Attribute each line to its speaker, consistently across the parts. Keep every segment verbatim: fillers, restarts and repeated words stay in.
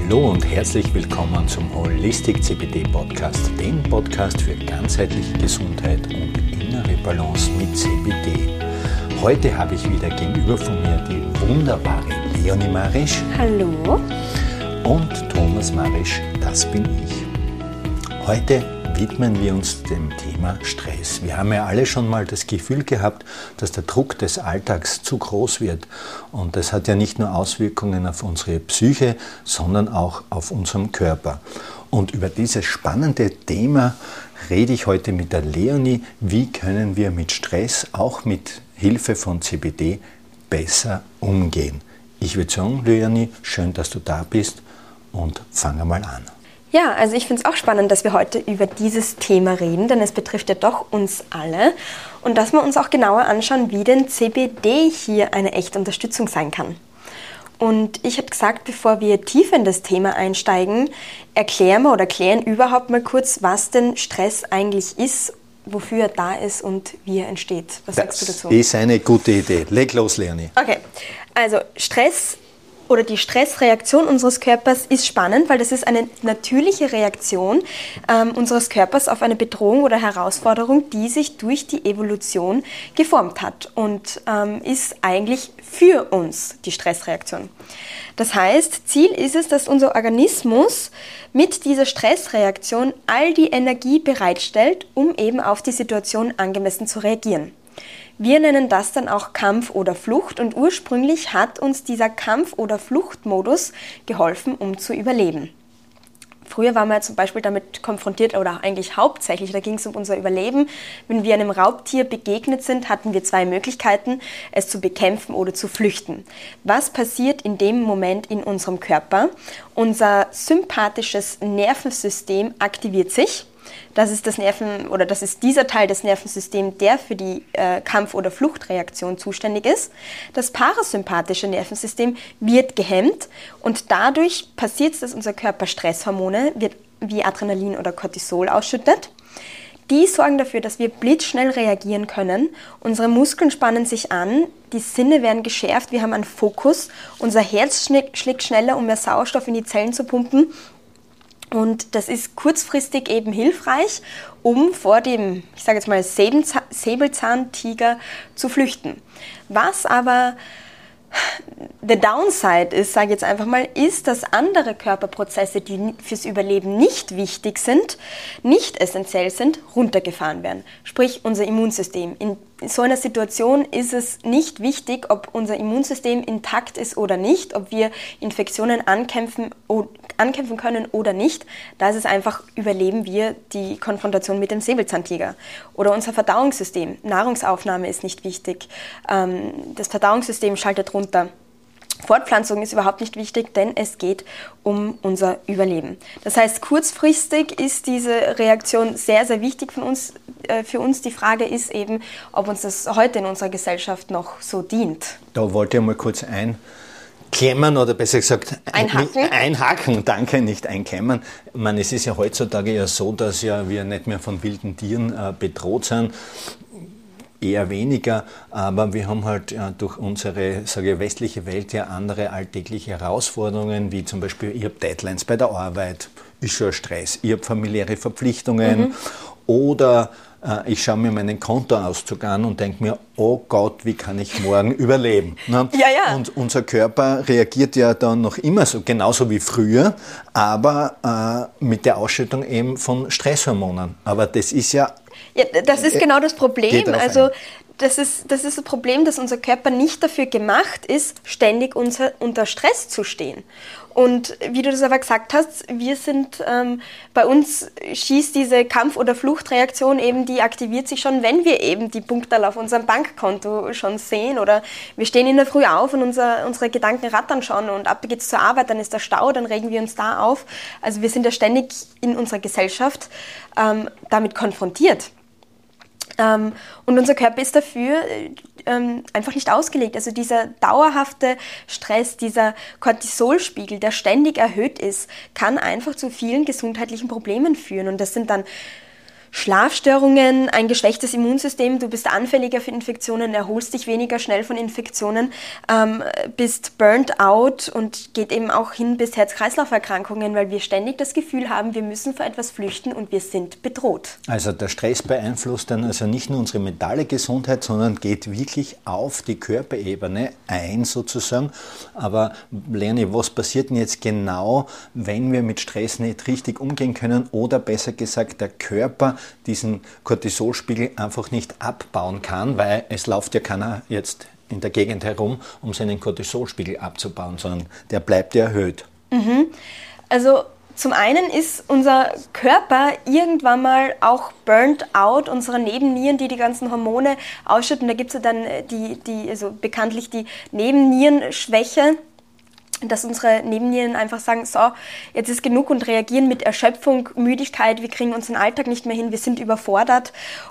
Speaker 1: Hallo und herzlich willkommen zum Holistic C B D Podcast, dem Podcast für ganzheitliche Gesundheit und innere Balance mit C B D. Heute habe ich wieder gegenüber von mir die wunderbare Leonie Marisch.
Speaker 2: Hallo.
Speaker 1: Und Thomas Marisch, das bin ich. Heute widmen wir uns dem Thema Stress. Wir haben ja alle schon mal das Gefühl gehabt, dass der Druck des Alltags zu groß wird. Und das hat ja nicht nur Auswirkungen auf unsere Psyche, sondern auch auf unseren Körper. Und über dieses spannende Thema rede ich heute mit der Leonie. Wie können wir mit Stress, auch mit Hilfe von C B D, besser umgehen? Ich würde sagen, Leonie, schön, dass du da bist und fange mal an.
Speaker 2: Ja, also ich finde es auch spannend, dass wir heute über dieses Thema reden, denn es betrifft ja doch uns alle und dass wir uns auch genauer anschauen, wie denn C B D hier eine echte Unterstützung sein kann. Und ich habe gesagt, bevor wir tiefer in das Thema einsteigen, erklären wir oder klären überhaupt mal kurz, was denn Stress eigentlich ist, wofür er da ist und wie er entsteht. Was
Speaker 1: das
Speaker 2: sagst du dazu?
Speaker 1: Das ist eine gute Idee. Leg los, Leonie.
Speaker 2: Okay, also Stress oder die Stressreaktion unseres Körpers ist spannend, weil das ist eine natürliche Reaktion ähm, unseres Körpers auf eine Bedrohung oder Herausforderung, die sich durch die Evolution geformt hat und ähm, ist eigentlich für uns die Stressreaktion. Das heißt, Ziel ist es, dass unser Organismus mit dieser Stressreaktion all die Energie bereitstellt, um eben auf die Situation angemessen zu reagieren. Wir nennen das dann auch Kampf oder Flucht und ursprünglich hat uns dieser Kampf- oder Fluchtmodus geholfen, um zu überleben. Früher waren wir zum Beispiel damit konfrontiert oder eigentlich hauptsächlich, da ging es um unser Überleben. Wenn wir einem Raubtier begegnet sind, hatten wir zwei Möglichkeiten, es zu bekämpfen oder zu flüchten. Was passiert in dem Moment in unserem Körper? Unser sympathisches Nervensystem aktiviert sich. Das ist das Nerven oder das ist dieser Teil des Nervensystems, der für die äh, Kampf- oder Fluchtreaktion zuständig ist. Das parasympathische Nervensystem wird gehemmt und dadurch passiert es, dass unser Körper Stresshormone wird, wie Adrenalin oder Cortisol ausschüttet. Die sorgen dafür, dass wir blitzschnell reagieren können. Unsere Muskeln spannen sich an, die Sinne werden geschärft, wir haben einen Fokus, unser Herz schlägt schneller, um mehr Sauerstoff in die Zellen zu pumpen. Und das ist kurzfristig eben hilfreich, um vor dem, ich sage jetzt mal, Säbelzahntiger zu flüchten. Was aber the downside ist, sage ich jetzt einfach mal, ist, dass andere Körperprozesse, die fürs Überleben nicht wichtig sind, nicht essentiell sind, runtergefahren werden. Sprich, unser Immunsystem. In so einer Situation ist es nicht wichtig, ob unser Immunsystem intakt ist oder nicht, ob wir Infektionen ankämpfen, ankämpfen können oder nicht. Da ist es einfach, überleben wir die Konfrontation mit dem Säbelzahntiger. Oder unser Verdauungssystem. Nahrungsaufnahme ist nicht wichtig. Das Verdauungssystem schaltet runter. Fortpflanzung ist überhaupt nicht wichtig, denn es geht um unser Überleben. Das heißt, kurzfristig ist diese Reaktion sehr, sehr wichtig von uns, äh, für uns. Die Frage ist eben, ob uns das heute in unserer Gesellschaft noch so dient.
Speaker 1: Da wollte ich mal kurz einklemmen oder besser gesagt
Speaker 2: einhaken.
Speaker 1: Einhaken, danke, nicht einklemmen. Ich meine, es ist ja heutzutage ja so, dass ja wir nicht mehr von wilden Tieren äh, bedroht sind. Eher weniger, aber wir haben halt ja, durch unsere sage ich, westliche Welt ja andere alltägliche Herausforderungen, wie zum Beispiel, ich habe Deadlines bei der Arbeit, ist schon Stress, ich habe familiäre Verpflichtungen mhm. oder äh, ich schaue mir meinen Kontoauszug an und denke mir, oh Gott, wie kann ich morgen überleben? Ne?
Speaker 2: Ja, ja.
Speaker 1: Und unser Körper reagiert ja dann noch immer so, genauso wie früher, aber äh, mit der Ausschüttung eben von Stresshormonen. Aber das ist ja
Speaker 2: Ja, das ist genau das Problem. Also
Speaker 1: ein.
Speaker 2: das ist, das ist das Problem, dass unser Körper nicht dafür gemacht ist, ständig unter, unter Stress zu stehen. Und wie du das aber gesagt hast, wir sind, ähm, bei uns schießt diese Kampf- oder Fluchtreaktion eben, die aktiviert sich schon, wenn wir eben die Punkte auf unserem Bankkonto schon sehen oder wir stehen in der Früh auf und unser, unsere Gedanken rattern schon und ab geht's zur Arbeit, dann ist der Stau, dann regen wir uns da auf. Also wir sind ja ständig in unserer Gesellschaft ähm, damit konfrontiert. Ähm, und unser Körper ist dafür ähm, einfach nicht ausgelegt. Also dieser dauerhafte Stress, dieser Cortisolspiegel, der ständig erhöht ist, kann einfach zu vielen gesundheitlichen Problemen führen. Und das sind dann Schlafstörungen, ein geschwächtes Immunsystem, du bist anfälliger für Infektionen, erholst dich weniger schnell von Infektionen, ähm, bist burnt out und geht eben auch hin bis Herz-Kreislauf-Erkrankungen, weil wir ständig das Gefühl haben, wir müssen vor etwas flüchten und wir sind bedroht.
Speaker 1: Also der Stress beeinflusst dann also nicht nur unsere mentale Gesundheit, sondern geht wirklich auf die Körperebene ein sozusagen. Aber Leonie, was passiert denn jetzt genau, wenn wir mit Stress nicht richtig umgehen können oder besser gesagt der Körper diesen Cortisolspiegel einfach nicht abbauen kann, weil es läuft ja keiner jetzt in der Gegend herum, um seinen Cortisolspiegel abzubauen, sondern der bleibt ja erhöht.
Speaker 2: Mhm. Also zum einen ist unser Körper irgendwann mal auch burnt out, unsere Nebennieren, die die ganzen Hormone ausschütten. Da gibt es ja dann die, die, also bekanntlich die Nebennierenschwäche, dass unsere Nebennieren einfach sagen, so, jetzt ist genug und reagieren mit Erschöpfung, Müdigkeit, wir kriegen unseren Alltag nicht mehr hin, wir sind überfordert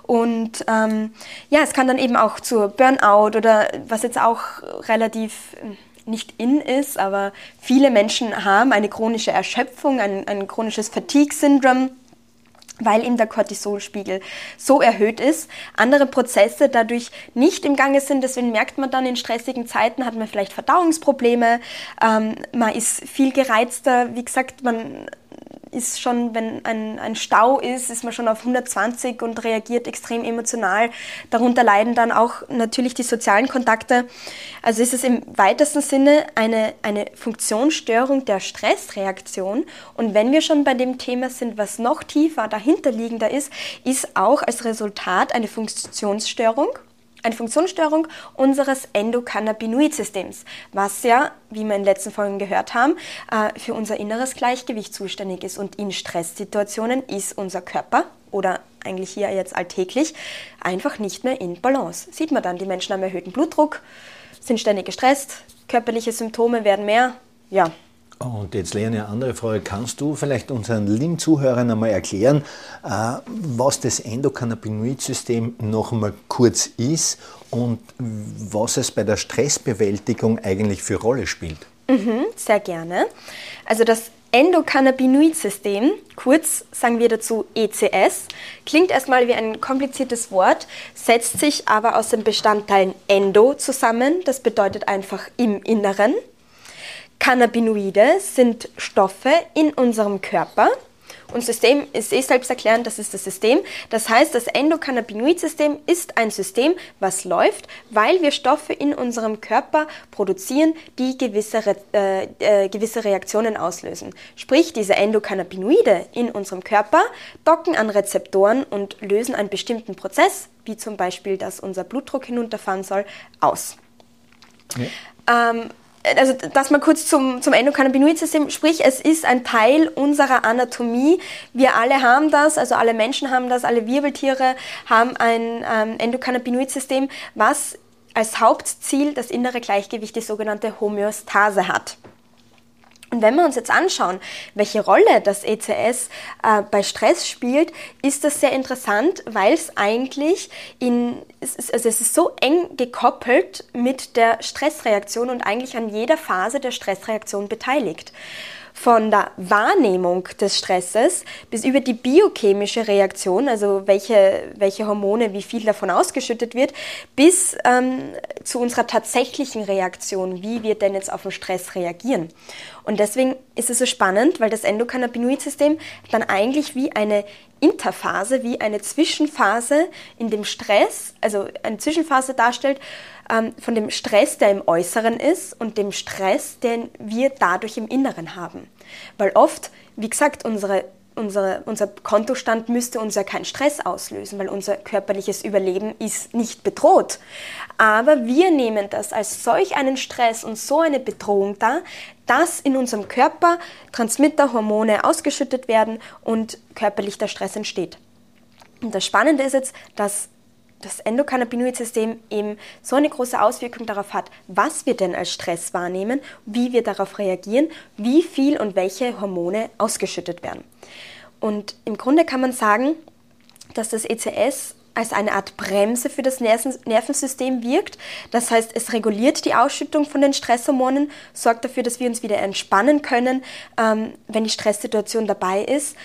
Speaker 2: und ähm, ja, es kann dann eben auch zu Burnout oder was jetzt auch relativ nicht in ist, aber viele Menschen haben eine chronische Erschöpfung, ein, ein chronisches Fatigue-Syndrom, weil eben der Cortisolspiegel so erhöht ist, andere Prozesse dadurch nicht im Gange sind. Deswegen merkt man dann in stressigen Zeiten, hat man vielleicht Verdauungsprobleme, ähm, man ist viel gereizter, wie gesagt, man ist schon, wenn ein, ein Stau ist, ist man schon auf hundertzwanzig und reagiert extrem emotional. Darunter leiden dann auch natürlich die sozialen Kontakte. Also ist es im weitesten Sinne eine, eine Funktionsstörung der Stressreaktion. Und wenn wir schon bei dem Thema sind, was noch tiefer dahinterliegender ist, ist auch als Resultat eine Funktionsstörung. Eine Funktionsstörung unseres Endokannabinoid-Systems, was ja, wie wir in den letzten Folgen gehört haben, für unser inneres Gleichgewicht zuständig ist. Und in Stresssituationen ist unser Körper, oder eigentlich hier jetzt alltäglich, einfach nicht mehr in Balance. Sieht man dann, die Menschen haben erhöhten Blutdruck, sind ständig gestresst, körperliche Symptome werden mehr, ja.
Speaker 1: Und jetzt, Leonie, eine andere Frage. Kannst du vielleicht unseren lieben Zuhörern einmal erklären, was das Endokannabinoid-System noch einmal kurz ist und was es bei der Stressbewältigung eigentlich für Rolle spielt?
Speaker 2: Mhm, sehr gerne. Also das Endokannabinoid-System, kurz sagen wir dazu E C S, klingt erstmal wie ein kompliziertes Wort, setzt sich aber aus den Bestandteilen Endo zusammen, das bedeutet einfach im Inneren. Cannabinoide sind Stoffe in unserem Körper. Und System ist eh selbsterklärend, das ist das System. Das heißt, das Endokannabinoid-System ist ein System, was läuft, weil wir Stoffe in unserem Körper produzieren, die gewisse, Re äh, äh, gewisse Reaktionen auslösen. Sprich, diese Endokannabinoide in unserem Körper docken an Rezeptoren und lösen einen bestimmten Prozess, wie zum Beispiel, dass unser Blutdruck hinunterfahren soll, aus. Ja. Ähm, Also das mal kurz zum, zum Endokannabinoid-System, sprich es ist ein Teil unserer Anatomie. Wir alle haben das, also alle Menschen haben das, alle Wirbeltiere haben ein ähm, Endokannabinoid-System, was als Hauptziel das innere Gleichgewicht, die sogenannte Homöostase hat. Und wenn wir uns jetzt anschauen, welche Rolle das E C S äh, bei Stress spielt, ist das sehr interessant, weil es eigentlich in, es ist, also es ist so eng gekoppelt mit der Stressreaktion und eigentlich an jeder Phase der Stressreaktion beteiligt. Von der Wahrnehmung des Stresses bis über die biochemische Reaktion, also welche, welche Hormone, wie viel davon ausgeschüttet wird, bis ähm, zu unserer tatsächlichen Reaktion, wie wir denn jetzt auf den Stress reagieren. Und deswegen ist es so spannend, weil das Endokannabinoid-System dann eigentlich wie eine Interphase, wie eine Zwischenphase in dem Stress, also eine Zwischenphase darstellt, ähm, von dem Stress, der im Äußeren ist und dem Stress, den wir dadurch im Inneren haben. Weil oft, wie gesagt, unsere Unsere, unser Kontostand müsste uns ja keinen Stress auslösen, weil unser körperliches Überleben ist nicht bedroht. Aber wir nehmen das als solch einen Stress und so eine Bedrohung dar, dass in unserem Körper Transmitterhormone ausgeschüttet werden und körperlich der Stress entsteht. Und das Spannende ist jetzt, dass das Endokannabinoid-System eben so eine große Auswirkung darauf hat, was wir denn als Stress wahrnehmen, wie wir darauf reagieren, wie viel und welche Hormone ausgeschüttet werden. Und im Grunde kann man sagen, dass das E C S als eine Art Bremse für das Nervensystem wirkt. Das heißt, es reguliert die Ausschüttung von den Stresshormonen, sorgt dafür, dass wir uns wieder entspannen können, ähm, wenn die Stresssituation dabei ist.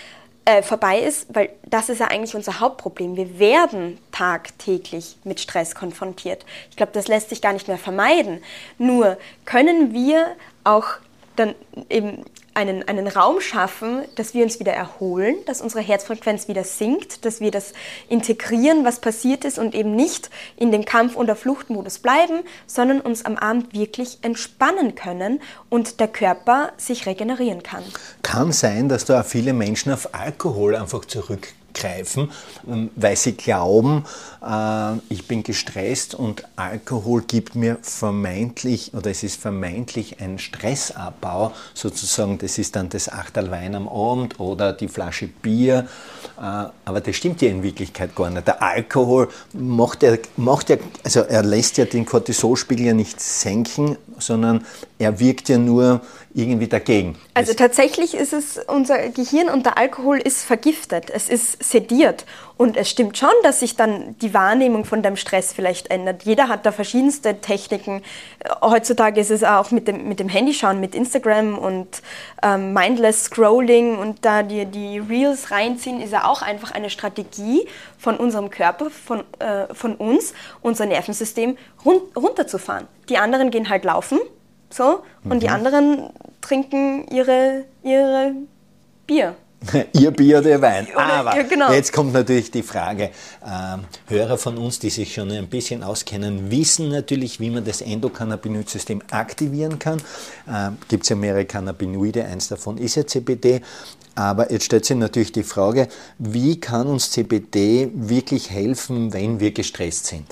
Speaker 2: äh, vorbei ist, weil das ist ja eigentlich unser Hauptproblem. Wir werden tagtäglich mit Stress konfrontiert. Ich glaube, das lässt sich gar nicht mehr vermeiden. Nur können wir auch dann eben einen, einen Raum schaffen, dass wir uns wieder erholen, dass unsere Herzfrequenz wieder sinkt, dass wir das integrieren, was passiert ist und eben nicht in den Kampf- oder Fluchtmodus bleiben, sondern uns am Abend wirklich entspannen können und der Körper sich regenerieren kann.
Speaker 1: Kann sein, dass da auch viele Menschen auf Alkohol einfach zurückgreifen, weil sie glauben, äh, ich bin gestresst und Alkohol gibt mir vermeintlich, oder es ist vermeintlich ein Stressabbau, sozusagen, das ist dann das Achterl Wein am Abend oder die Flasche Bier, äh, aber das stimmt ja in Wirklichkeit gar nicht. Der Alkohol macht ja, macht ja, also er lässt ja den Cortisolspiegel ja nicht senken, sondern er wirkt ja nur irgendwie dagegen.
Speaker 2: Also tatsächlich ist es, unser Gehirn und der Alkohol ist vergiftet, es ist sediert und es stimmt schon, dass sich dann die Wahrnehmung von dem Stress vielleicht ändert. Jeder hat da verschiedenste Techniken. Heutzutage ist es auch mit dem, mit dem Handyschauen, mit Instagram und ähm, Mindless Scrolling und da die, die Reels reinziehen, ist ja auch einfach eine Strategie von unserem Körper, von, äh, von uns, unser Nervensystem run- runterzufahren. Die anderen gehen halt laufen. So, und mhm. die anderen trinken ihre, ihre Bier.
Speaker 1: Ihr Bier oder Ihr Wein.
Speaker 2: Oder,
Speaker 1: Aber
Speaker 2: ja, genau.
Speaker 1: Jetzt kommt natürlich die Frage, ähm, Hörer von uns, die sich schon ein bisschen auskennen, wissen natürlich, wie man das Endokannabinoid-System aktivieren kann. Ähm, Gibt es ja mehrere Cannabinoide, eins davon ist ja C B D. Aber jetzt stellt sich natürlich die Frage, wie kann uns C B D wirklich helfen, wenn wir gestresst sind?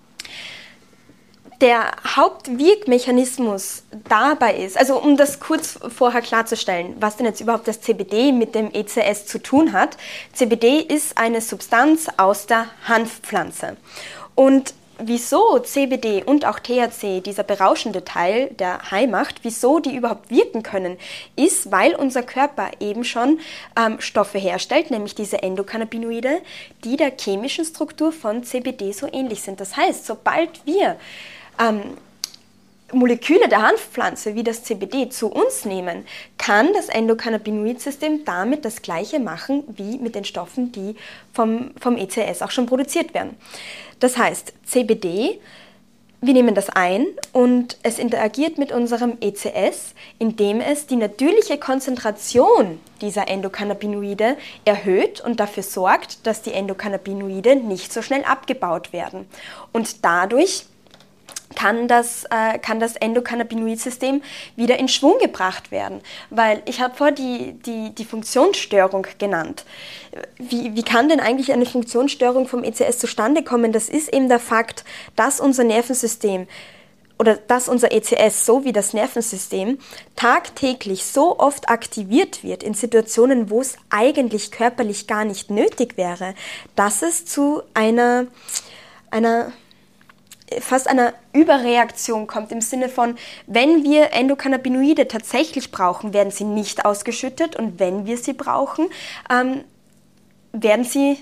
Speaker 2: Der Hauptwirkmechanismus dabei ist, also um das kurz vorher klarzustellen, was denn jetzt überhaupt das C B D mit dem E C S zu tun hat. C B D ist eine Substanz aus der Hanfpflanze. Und wieso C B D und auch T H C, dieser berauschende Teil, der high macht, wieso die überhaupt wirken können, ist, weil unser Körper eben schon ähm, Stoffe herstellt, nämlich diese Endokannabinoide, die der chemischen Struktur von C B D so ähnlich sind. Das heißt, sobald wir ähm, Moleküle der Hanfpflanze wie das C B D zu uns nehmen, kann das Endokannabinoid-System damit das Gleiche machen wie mit den Stoffen, die vom, vom E C S auch schon produziert werden. Das heißt, C B D, wir nehmen das ein und es interagiert mit unserem E C S, indem es die natürliche Konzentration dieser Endokannabinoide erhöht und dafür sorgt, dass die Endokannabinoide nicht so schnell abgebaut werden. Und dadurch kann das, äh, kann das Endokannabinoid-System wieder in Schwung gebracht werden. Weil ich habe vorher die, die, die Funktionsstörung genannt. Wie, wie kann denn eigentlich eine Funktionsstörung vom E C S zustande kommen? Das ist eben der Fakt, dass unser Nervensystem oder dass unser E C S sowie das Nervensystem tagtäglich so oft aktiviert wird in Situationen, wo es eigentlich körperlich gar nicht nötig wäre, dass es zu einer, einer fast einer Überreaktion kommt, im Sinne von, wenn wir Endokannabinoide tatsächlich brauchen, werden sie nicht ausgeschüttet und wenn wir sie brauchen, ähm, werden sie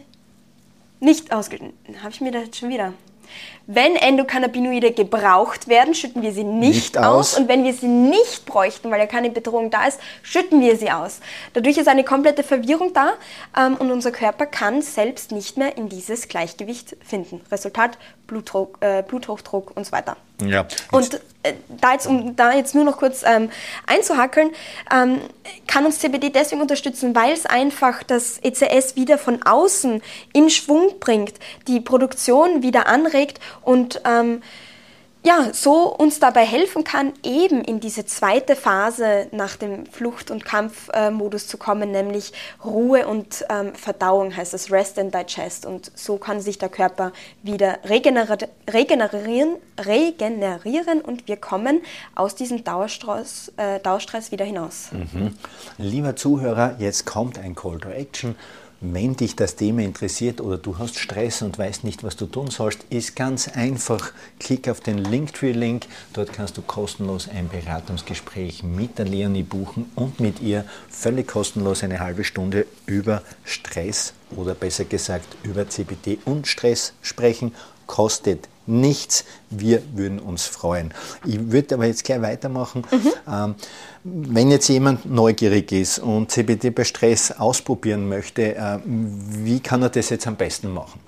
Speaker 2: nicht ausgeschüttet. Habe ich mir da jetzt schon wieder... Wenn Endokannabinoide gebraucht werden, schütten wir sie nicht, nicht aus. aus. Und wenn wir sie nicht bräuchten, weil ja keine Bedrohung da ist, schütten wir sie aus. Dadurch ist eine komplette Verwirrung da ähm, und unser Körper kann selbst nicht mehr in dieses Gleichgewicht finden. Resultat Blutdruck, äh, Bluthochdruck und so weiter.
Speaker 1: Ja.
Speaker 2: Und äh, da jetzt, um da jetzt nur noch kurz ähm, einzuhackeln, ähm, kann uns C B D deswegen unterstützen, weil es einfach das E C S wieder von außen in Schwung bringt, die Produktion wieder anregt und ähm, ja, so uns dabei helfen kann, eben in diese zweite Phase nach dem Flucht- und Kampfmodus äh, zu kommen, nämlich Ruhe und ähm, Verdauung, heißt das Rest and Digest. Und so kann sich der Körper wieder regener- regenerieren, regenerieren und wir kommen aus diesem Dauerstress, äh, Dauerstress wieder hinaus.
Speaker 1: Mhm. Lieber Zuhörer, jetzt kommt ein Call to Action. Wenn dich das Thema interessiert oder du hast Stress und weißt nicht, was du tun sollst, ist ganz einfach. Klick auf den Linktree-Link. Dort kannst du kostenlos ein Beratungsgespräch mit der Leonie buchen und mit ihr völlig kostenlos eine halbe Stunde über Stress oder besser gesagt über C B D und Stress sprechen. Kostet nichts. Wir würden uns freuen. Ich würde aber jetzt gleich weitermachen. Mhm. Ähm, wenn jetzt jemand neugierig ist und C B D bei Stress ausprobieren möchte, äh, wie kann er das jetzt am besten machen?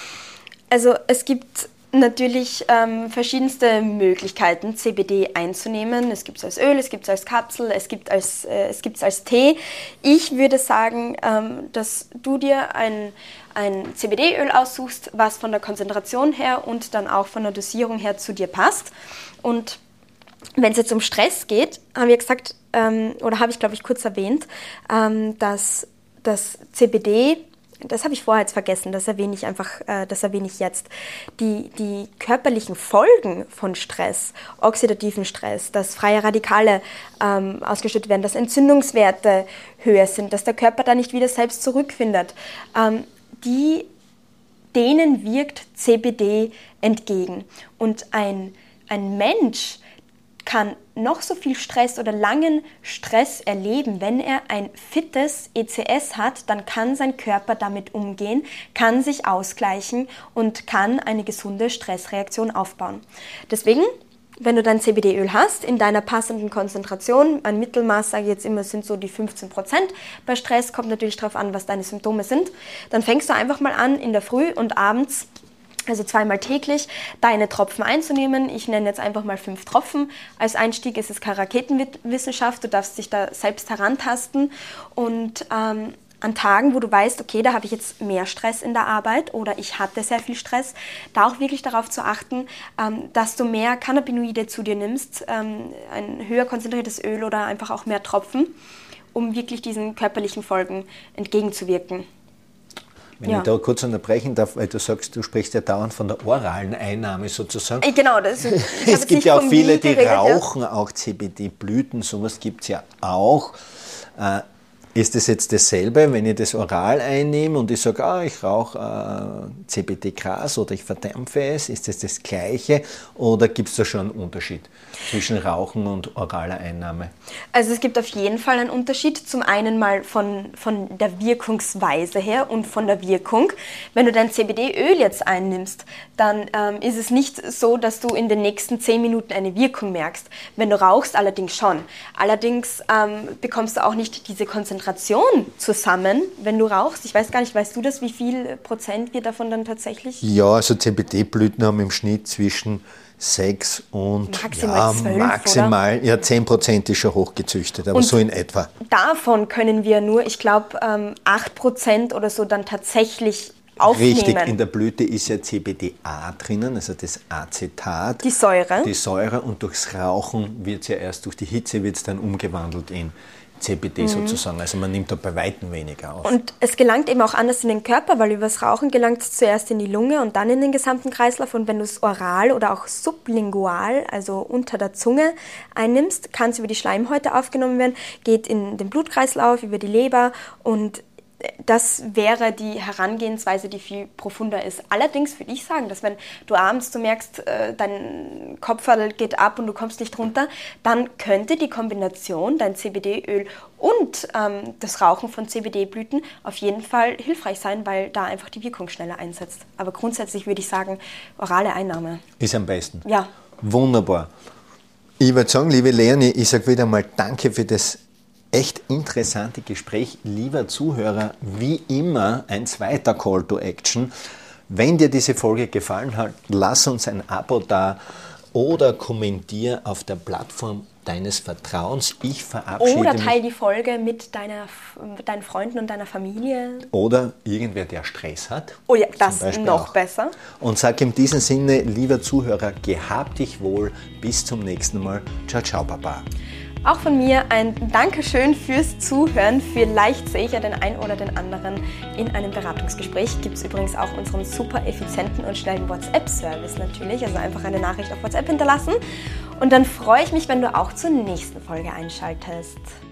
Speaker 2: Also es gibt natürlich ähm, verschiedenste Möglichkeiten, C B D einzunehmen. Es gibt es als Öl, es gibt es als Kapsel, es gibt als, äh, es gibt es als Tee. Ich würde sagen, ähm, dass du dir ein, ein C B D-Öl aussuchst, was von der Konzentration her und dann auch von der Dosierung her zu dir passt. Und wenn es jetzt um Stress geht, haben wir gesagt, ähm, oder habe ich glaube ich kurz erwähnt, ähm, dass das C B D, das habe ich vorher jetzt vergessen, das erwähne ich einfach, äh, das erwähne ich jetzt. Die, die körperlichen Folgen von Stress, oxidativen Stress, dass freie Radikale ähm, ausgeschüttet werden, dass Entzündungswerte höher sind, dass der Körper da nicht wieder selbst zurückfindet, ähm, die, denen wirkt C B D entgegen. Und ein, ein Mensch kann noch so viel Stress oder langen Stress erleben. Wenn er ein fittes E C S hat, dann kann sein Körper damit umgehen, kann sich ausgleichen und kann eine gesunde Stressreaktion aufbauen. Deswegen, wenn du dein C B D-Öl hast, in deiner passenden Konzentration, ein Mittelmaß, sage ich jetzt immer, sind so die fünfzehn Prozent. Bei Stress kommt natürlich darauf an, was deine Symptome sind. Dann fängst du einfach mal an, in der Früh und abends, also zweimal täglich, deine Tropfen einzunehmen. Ich nenne jetzt einfach mal fünf Tropfen. Als Einstieg ist es keine Raketenwissenschaft, du darfst dich da selbst herantasten. Und ähm, an Tagen, wo du weißt, okay, da habe ich jetzt mehr Stress in der Arbeit oder ich hatte sehr viel Stress, da auch wirklich darauf zu achten, ähm, dass du mehr Cannabinoide zu dir nimmst, ähm, ein höher konzentriertes Öl oder einfach auch mehr Tropfen, um wirklich diesen körperlichen Folgen entgegenzuwirken.
Speaker 1: Wenn
Speaker 2: ja.
Speaker 1: ich da kurz unterbrechen darf, weil du sagst, du sprichst ja dauernd von der oralen Einnahme sozusagen.
Speaker 2: Genau, das ist,
Speaker 1: es gibt ja auch viele, die rauchen, ja. Auch C B D-Blüten, sowas gibt es ja auch. Äh, ist das jetzt dasselbe, wenn ich das oral einnehme und ich sage, ah, ich rauche äh, C B D-Gras oder ich verdampfe es, ist das das Gleiche oder gibt es da schon einen Unterschied zwischen Rauchen und oraler Einnahme?
Speaker 2: Also es gibt auf jeden Fall einen Unterschied, zum einen mal von, von der Wirkungsweise her und von der Wirkung. Wenn du dein C B D-Öl jetzt einnimmst, dann ähm, ist es nicht so, dass du in den nächsten zehn Minuten eine Wirkung merkst. Wenn du rauchst, allerdings schon. Allerdings ähm, bekommst du auch nicht diese Konzentration zusammen, wenn du rauchst. Ich weiß gar nicht, weißt du das, wie viel Prozent wir davon dann tatsächlich...
Speaker 1: Ja, also C B D-Blüten haben im Schnitt zwischen sechs und
Speaker 2: maximal,
Speaker 1: ja,
Speaker 2: zwölf,
Speaker 1: maximal
Speaker 2: oder?
Speaker 1: Ja, zehn Prozent ist schon hochgezüchtet, aber
Speaker 2: und
Speaker 1: so in etwa.
Speaker 2: Davon können wir nur, ich glaube, ähm, acht Prozent oder so dann tatsächlich aufnehmen.
Speaker 1: Richtig, in der Blüte ist ja C B D A drinnen, also das Acetat.
Speaker 2: Die Säure.
Speaker 1: Die Säure und durchs Rauchen wird es ja erst, durch die Hitze wird es dann umgewandelt in C B D mhm. sozusagen, also man nimmt da bei Weitem weniger auf.
Speaker 2: Und es gelangt eben auch anders in den Körper, weil übers Rauchen gelangt es zuerst in die Lunge und dann in den gesamten Kreislauf und wenn du es oral oder auch sublingual, also unter der Zunge einnimmst, kann es über die Schleimhäute aufgenommen werden, geht in den Blutkreislauf, über die Leber und das wäre die Herangehensweise, die viel profunder ist. Allerdings würde ich sagen, dass wenn du abends du merkst, äh, dein Kopfhörer geht ab und du kommst nicht runter, dann könnte die Kombination, dein C B D-Öl und ähm, das Rauchen von C B D-Blüten auf jeden Fall hilfreich sein, weil da einfach die Wirkung schneller einsetzt. Aber grundsätzlich würde ich sagen, orale Einnahme.
Speaker 1: Ist am besten.
Speaker 2: Ja.
Speaker 1: Wunderbar. Ich würde sagen, liebe Leonie, ich sage wieder mal danke für das echt interessante Gespräch. Lieber Zuhörer, wie immer ein zweiter Call to Action. Wenn dir diese Folge gefallen hat, lass uns ein Abo da oder kommentier auf der Plattform deines Vertrauens. Ich verabschiede
Speaker 2: Oder
Speaker 1: mich.
Speaker 2: teile die Folge mit deiner, deinen Freunden und deiner Familie.
Speaker 1: Oder irgendwer, der Stress hat.
Speaker 2: Oh ja, das ist noch
Speaker 1: auch.
Speaker 2: besser.
Speaker 1: Und sag in diesem Sinne, lieber Zuhörer, gehab dich wohl. Bis zum nächsten Mal. Ciao, ciao, Baba.
Speaker 2: Auch von mir ein Dankeschön fürs Zuhören. Vielleicht sehe ich ja den einen oder den anderen in einem Beratungsgespräch. Gibt es übrigens auch unseren super effizienten und schnellen WhatsApp-Service natürlich. Also einfach eine Nachricht auf WhatsApp hinterlassen. Und dann freue ich mich, wenn du auch zur nächsten Folge einschaltest.